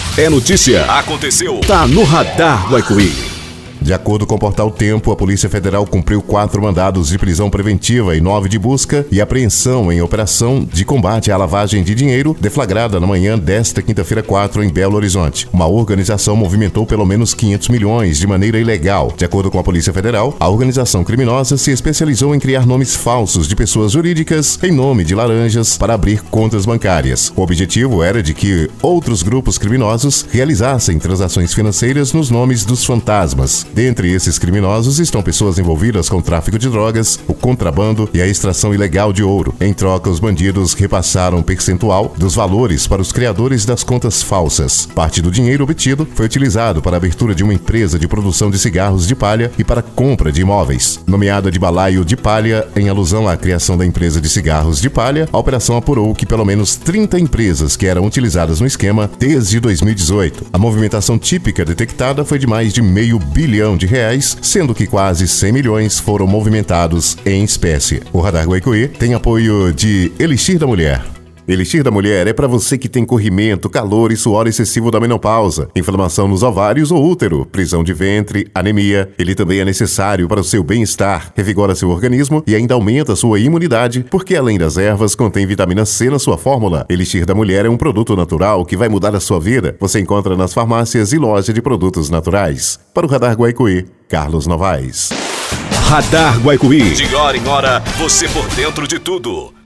É notícia. Aconteceu. Tá no Radar Guaicuí. De acordo com o portal Tempo, a Polícia Federal cumpriu 4 mandados de prisão preventiva e 9 de busca e apreensão em operação de combate à lavagem de dinheiro deflagrada na manhã desta quinta-feira 4 em Belo Horizonte. Uma organização movimentou pelo menos 500 milhões de maneira ilegal. De acordo com a Polícia Federal, a organização criminosa se especializou em criar nomes falsos de pessoas jurídicas em nome de laranjas para abrir contas bancárias. O objetivo era de que outros grupos criminosos realizassem transações financeiras nos nomes dos fantasmas. Dentre esses criminosos estão pessoas envolvidas com o tráfico de drogas, o contrabando e a extração ilegal de ouro. Em troca, os bandidos repassaram um percentual dos valores para os criadores das contas falsas. Parte do dinheiro obtido foi utilizado para a abertura de uma empresa de produção de cigarros de palha e para compra de imóveis. Nomeada de Balaio de Palha, em alusão à criação da empresa de cigarros de palha, a operação apurou que pelo menos 30 empresas que eram utilizadas no esquema desde 2018. A movimentação típica detectada foi de mais de R$500 bilhão, sendo que quase 100 milhões foram movimentados em espécie. O Radar Guaicuí tem apoio de Elixir da Mulher. Elixir da Mulher é para você que tem corrimento, calor e suor excessivo da menopausa, inflamação nos ovários ou útero, prisão de ventre, anemia. Ele também é necessário para o seu bem-estar, revigora seu organismo e ainda aumenta sua imunidade, porque além das ervas, contém vitamina C na sua fórmula. Elixir da Mulher é um produto natural que vai mudar a sua vida. Você encontra nas farmácias e loja de produtos naturais. Para o Radar Guaicuí, Carlos Novaes. Radar Guaicuí. De hora em hora, você por dentro de tudo.